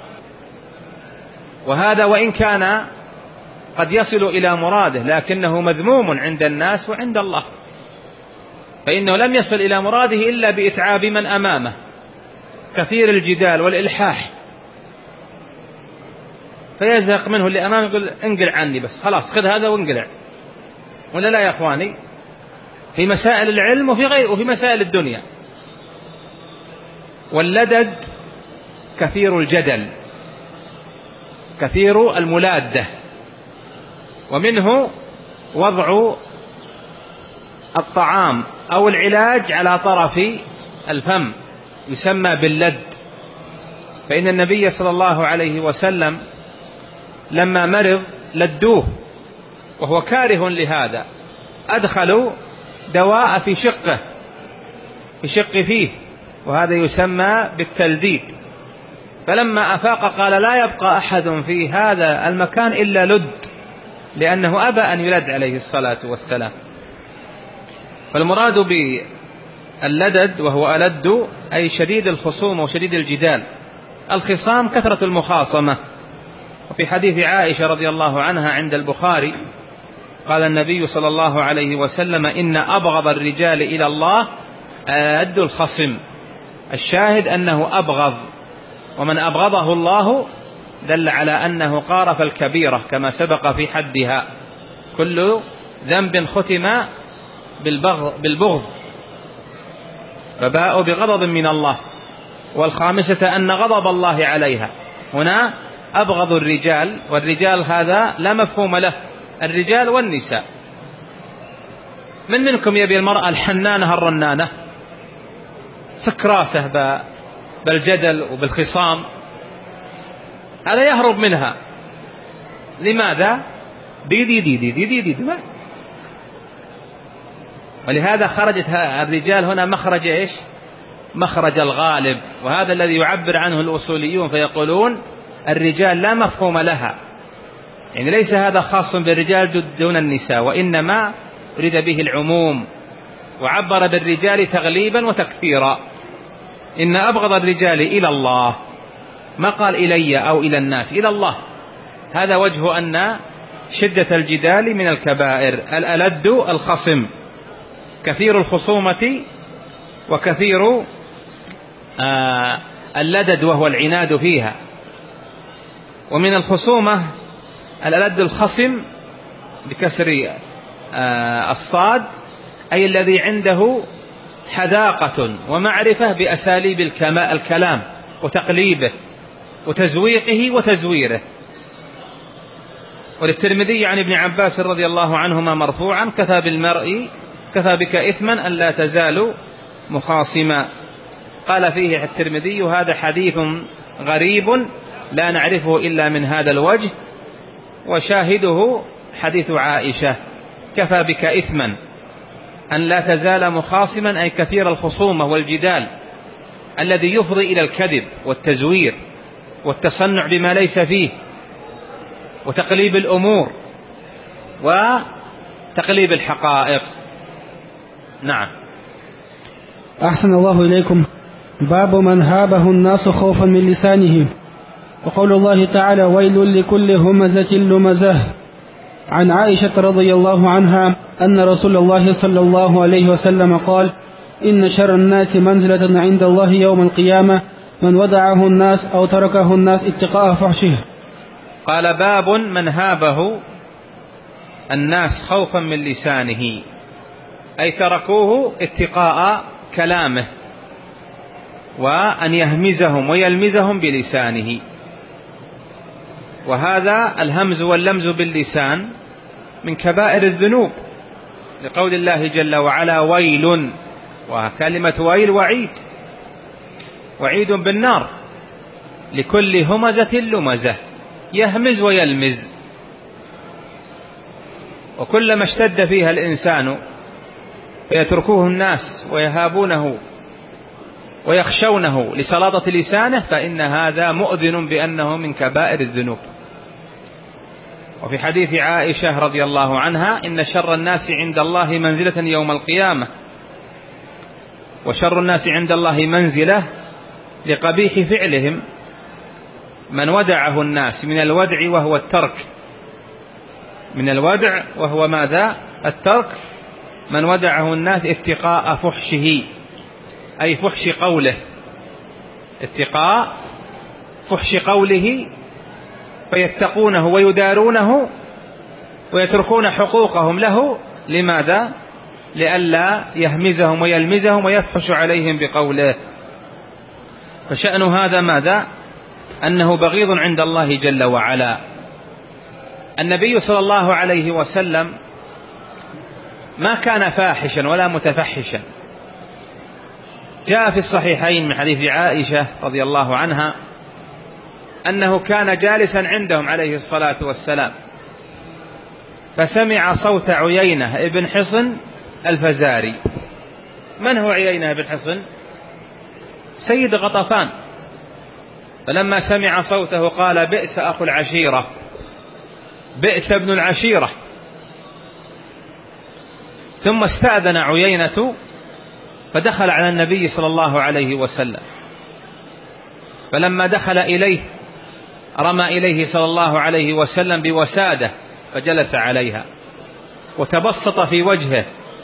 وهذا وإن كان قد يصل إلى مراده لكنه مذموم عند الناس وعند الله، فإنه لم يصل إلى مراده إلا بإتعاب من أمامه، كثير الجدال والإلحاح، فيزهق منه اللي أمامه يقول: انقل عني بس، خلاص خذ هذا وانقلع. ولا لا يا أخواني؟ في مسائل العلم وفي غير وفي مسائل الدنيا. واللدد كثير الجدل، كثير الملادة، ومنه وضع الطعام أو العلاج على طرف الفم يسمى باللد. فإن النبي صلى الله عليه وسلم لما مرض لدوه وهو كاره لهذا، أدخلوا دواء في شقه في شق فيه، وهذا يسمى بالتلديد. فلما أفاق قال: لا يبقى أحد في هذا المكان إلا لد، لأنه أبى أن يلد عليه الصلاة والسلام. فالمراد باللدد وهو ألد أي شديد الخصوم وشديد الجدال. الخصام كثرة المخاصمة. وفي حديث عائشة رضي الله عنها عند البخاري قال النبي صلى الله عليه وسلم: إن أبغض الرجال إلى الله ألد الخصم. الشاهد أنه أبغض، ومن أبغضه الله دل على أنه قارف الكبيرة كما سبق في حدها: كل ذنب ختم بالبغض فباء بغضب من الله. والخامسة أن غضب الله عليها. هنا أبغض الرجال، والرجال هذا لا مفهوم له، الرجال والنساء. من منكم يبي المرأة الحنانة الرنانة سكراسة بالجدل وبالخصام؟ هذا يهرب منها. لماذا؟ دي دي دي دي دي دي, دي, دي. ولهذا خرجت الرجال هنا مخرج إيش؟ مخرج الغالب. وهذا الذي يعبر عنه الأصوليون فيقولون الرجال لا مفهوم لها، يعني ليس هذا خاص بالرجال دون النساء، وإنما أريد به العموم، وعبر بالرجال تغليبا وتكثيرا. إن أبغض الرجال إلى الله، ما قال إلي أو إلى الناس، إلى الله. هذا وجه أن شدة الجدال من الكبائر. الألد الخصم، كثير الخصومة وكثير آه اللدد وهو العناد فيها. ومن الخصومة الألد الخصم بكسر آه الصاد، أي الذي عنده حذاقة ومعرفة بأساليب الكلام وتقليبه وتزويقه وتزويره. وللترمذي عن ابن عباس رضي الله عنهما مرفوعا: كفى بالمرء كفى بك إثما أن لا تزال مخاصما. قال فيه الترمذي: هذا حديث غريب لا نعرفه إلا من هذا الوجه. وشاهده حديث عائشة: كفى بك إثما أن لا تزال مخاصما، أي كثير الخصومة والجدال الذي يفضي إلى الكذب والتزوير والتصنع بما ليس فيه وتقليب الأمور وتقليب الحقائق. نعم. أحسن الله إليكم. باب من هابه الناس خوفا من لسانه. وقول الله تعالى: ويل لكل همزة لمزة. عن عائشة رضي الله عنها أن رسول الله صلى الله عليه وسلم قال: إن شر الناس منزلة عند الله يوم القيامة من ودعه الناس أو تركه الناس اتقاء فحشه. قال: باب من هابه الناس خوفا من لسانه، أي تركوه اتقاء كلامه، وأن يهمزهم ويلمزهم بلسانه. وهذا الهمز واللمز باللسان من كبائر الذنوب، لقول الله جل وعلا: ويل. وكلمة ويل وعيد، وعيد بالنار لكل همزة لمزة، يهمز ويلمز. وكلما اشتد فيها الإنسان فيتركوه الناس ويهابونه ويخشونه لسلاطة لسانه، فإن هذا مؤذن بأنه من كبائر الذنوب. وفي حديث عائشة رضي الله عنها: إن شر الناس عند الله منزلة يوم القيامة. وشر الناس عند الله منزلة لقبيح فعلهم، من ودعه الناس من الودع وهو الترك، من الودع وهو ماذا؟ الترك. من ودعه الناس اتقاء فحشه، أي فحش قوله، اتقاء فحش قوله، فيتقونه ويدارونه ويتركون حقوقهم له. لماذا؟ لئلا يهمزهم ويلمزهم ويفحش عليهم بقوله. فشأن هذا ماذا؟ أنه بغيض عند الله جل وعلا. النبي صلى الله عليه وسلم ما كان فاحشا ولا متفحشا. جاء في الصحيحين من حديث عائشة رضي الله عنها أنه كان جالسا عندهم عليه الصلاة والسلام، فسمع صوت عيينة ابن حصن الفزاري. من هو عيينة ابن حصن؟ سيد غطفان. فلما سمع صوته قال: بئس أخو العشيرة، بئس ابن العشيرة. ثم استأذن عيينة فدخل على النبي صلى الله عليه وسلم، فلما دخل إليه رمى إليه صلى الله عليه وسلم بوسادة فجلس عليها وتبسط في وجهه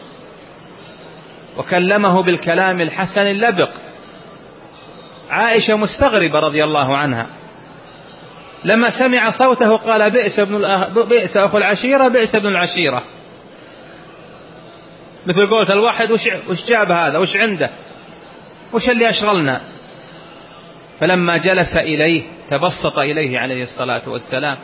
وكلمه بالكلام الحسن اللبق. عائشة مستغربة رضي الله عنها، لما سمع صوته قال: بئس ابن بئس أخو العشيرة، بئس ابن العشيرة. مثل قولة الواحد: وش وش جاب هذا؟ وش عنده؟ وش اللي أشغلنا؟ فلما جلس إليه تبسط إليه عليه الصلاة والسلام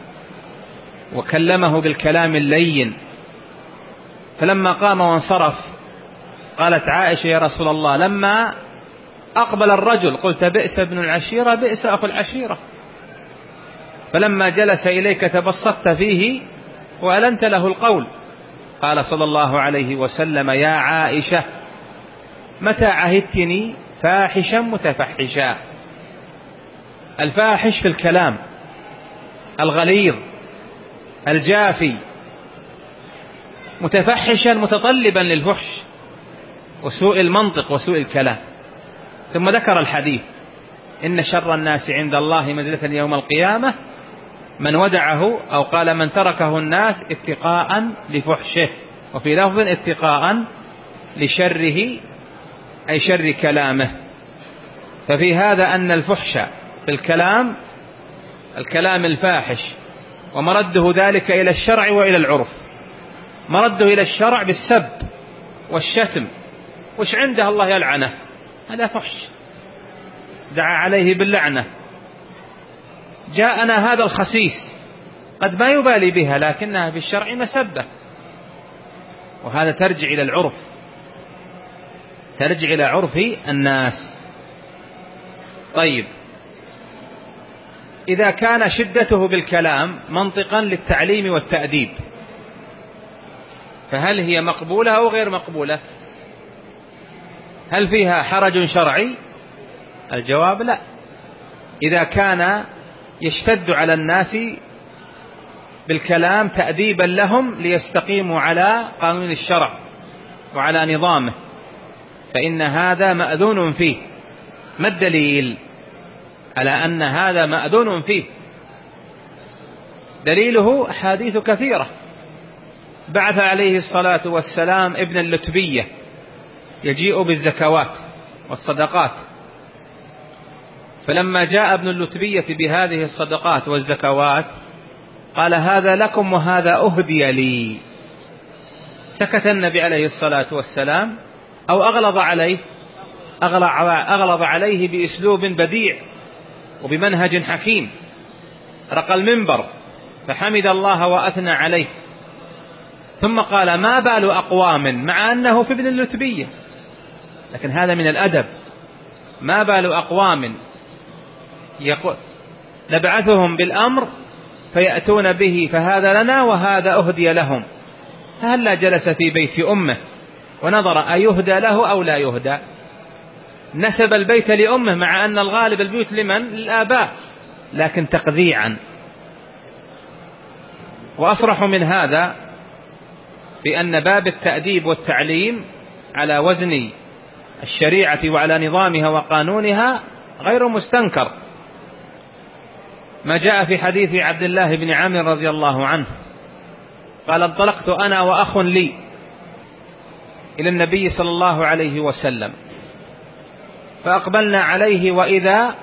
وكلمه بالكلام اللين. فلما قام وانصرف قالت عائشة: يا رسول الله، لما أقبل الرجل قلت: بئس ابن العشيرة، بئس أخو العشيرة. فلما جلس إليك تبسطت فيه وألنت له القول. قال صلى الله عليه وسلم: يا عائشة، متى عهدتني فاحشا متفحشا؟ الفاحش في الكلام، الغليظ، الجافي، متفحشا متطلبا للفحش وسوء المنطق وسوء الكلام. ثم ذكر الحديث: إن شر الناس عند الله منزلة يوم القيامة من ودعه، أو قال من تركه الناس اتقاء لفحشه، وفي لفظ اتقاء لشره أي شر كلامه. ففي هذا أن الفحش في الكلام الكلام الفاحش ومرده ذلك إلى الشرع وإلى العرف. مرده إلى الشرع بالسب والشتم، وش عنده الله يلعنه، هذا فحش، دعا عليه باللعنة. جاءنا هذا الخسيس قد ما يبالي بها لكنها في الشرع مسبة، وهذا ترجع إلى العرف، ترجع إلى عرف الناس. طيب، إذا كان شدته بالكلام منطقا للتعليم والتأديب، فهل هي مقبولة أو غير مقبولة؟ هل فيها حرج شرعي؟ الجواب لا. إذا كان يشتد على الناس بالكلام تأديبا لهم ليستقيموا على قانون الشرع وعلى نظامه، فإن هذا مأذون فيه. ما الدليل على أن هذا مأذون فيه؟ دليله أحاديث كثيرة. بعث عليه الصلاة والسلام ابن اللتبية يجيء بالزكوات والصدقات، فلما جاء ابن اللتبية بهذه الصدقات والزكوات قال: هذا لكم وهذا أهدي لي. سكت النبي عليه الصلاة والسلام أو أغلظ عليه؟ أغلظ عليه بأسلوب بديع وبمنهج حكيم. رقى المنبر فحمد الله وأثنى عليه، ثم قال: ما بال أقوام، مع أنه في ابن اللتبية، لكن هذا من الأدب. ما بال أقوام نبعثهم بالأمر فيأتون به، فهذا لنا وهذا أهدي لهم. فهلا جلس في بيت أمه ونظر أيهدى له أو لا يهدى. نسب البيت لأمه، مع أن الغالب البيوت لمن؟ للآباء، لكن تقذيعا. وأصرح من هذا بأن باب التأديب والتعليم على وزن الشريعة وعلى نظامها وقانونها غير مستنكر. ما جاء في حديث عبد الله بن عامر رضي الله عنه قال: انطلقت أنا وأخ لي إلى النبي صلى الله عليه وسلم، فأقبلنا عليه وإذا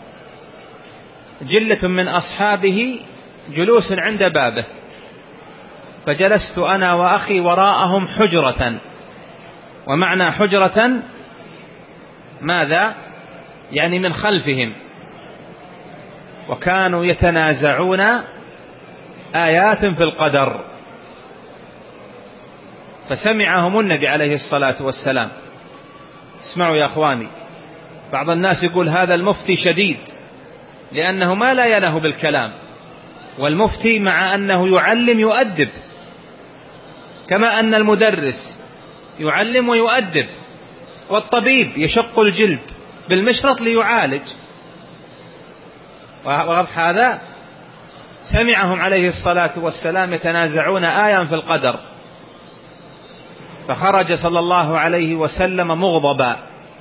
جلة من أصحابه جلوس عند بابه، فجلست أنا وأخي وراءهم حجرة. ومعنى حجرة ماذا؟ يعني من خلفهم. وكانوا يتنازعون آيات في القدر، فسمعهم النبي عليه الصلاة والسلام. اسمعوا يا أخواني، بعض الناس يقول هذا المفتي شديد لأنه ما لا ينه بالكلام، والمفتي مع أنه يعلم يؤدب، كما أن المدرس يعلم ويؤدب، والطبيب يشق الجلد بالمشرط ليعالج. وواضح هذا. سمعهم عليه الصلاة والسلام يتنازعون آية في القدر، فخرج صلى الله عليه وسلم مغضبا،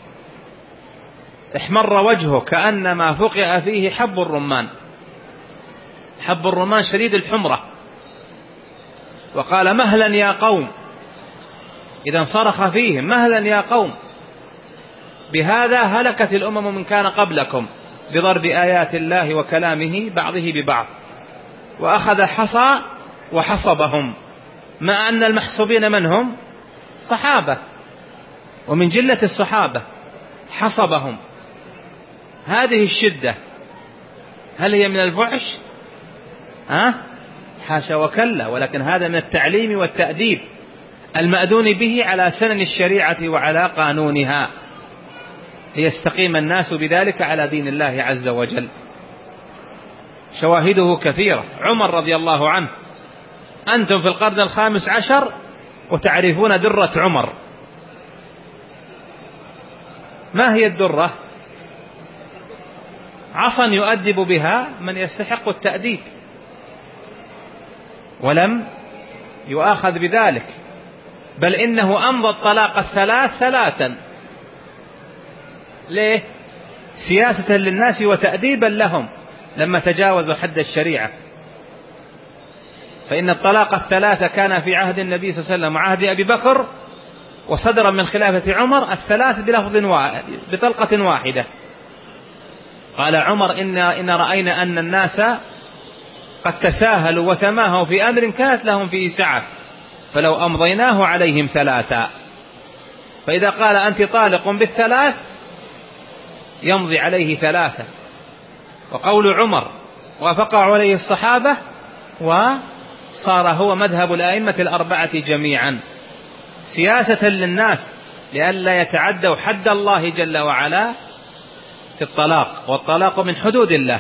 احمر وجهه كأنما فقع فيه حب الرمان. حب الرمان شديد الحمرة. وقال: مهلا يا قوم. إذا صرخ فيهم: مهلا يا قوم، بهذا هلكت الأمم من كان قبلكم، بضرب آيات الله وكلامه بعضه ببعض. وأخذ حصى وحصبهم، مع أن المحسوبين من هم؟ صحابة، ومن جلة الصحابة. حصبهم. هذه الشدة هل هي من الفحش؟ ها؟ حاشا وكلا، ولكن هذا من التعليم والتأديب المأذون به على سنن الشريعة وعلى قانونها، ليستقيم الناس بذلك على دين الله عز وجل. شواهده كثيرة. عمر رضي الله عنه: أنتم في القرن الخامس عشر وتعرفون درة عمر. ما هي الدرة؟ عصا يؤدب بها من يستحق التأديب، ولم يؤاخذ بذلك، بل إنه أمضى الطلاق الثلاث ثلاثا. ليه؟ سياسة للناس وتأديبا لهم لما تجاوزوا حد الشريعة. فإن الطلاق الثلاثة كان في عهد النبي صلى الله عليه وسلم وعهد أبي بكر، وصدر من خلافة عمر الثلاث بلفظ واحد بطلقة واحدة. قال عمر إن, إن رأينا أن الناس قد تساهلوا وتماهوا في أمر كانت لهم فيه سعة، فلو أمضيناه عليهم ثلاثا. فإذا قال أنت طالق بالثلاث يمضي عليه ثلاثة. وقول عمر وافق عليه الصحابة، وصار هو مذهب الأئمة الأربعة جميعا، سياسة للناس لئلا يتعدوا حد الله جل وعلا في الطلاق، والطلاق من حدود الله.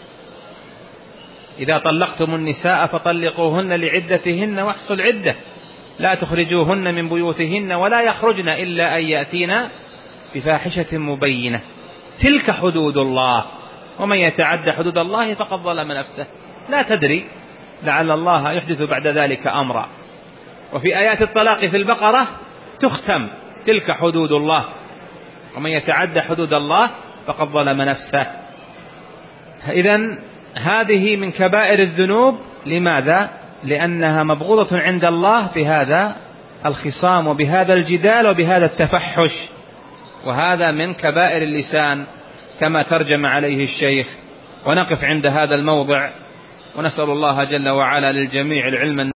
إذا طلقتم النساء فطلقوهن لعدتهن واحصوا العدة، لا تخرجوهن من بيوتهن ولا يخرجن إلا أن يأتين بفاحشة مبينة، تلك حدود الله، ومن يتعد حدود الله فقد ظلم نفسه، لا تدري لعل الله يحدث بعد ذلك أمرا. وفي آيات الطلاق في البقرة تختم تلك حدود الله، ومن يتعد حدود الله فقد ظلم نفسه. إذن هذه من كبائر الذنوب. لماذا؟ لأنها مبغوضة عند الله بهذا الخصام وبهذا الجدال وبهذا التفحش، وهذا من كبائر اللسان كما ترجم عليه الشيخ. ونقف عند هذا الموضع، ونسأل الله جل وعلا للجميع العلم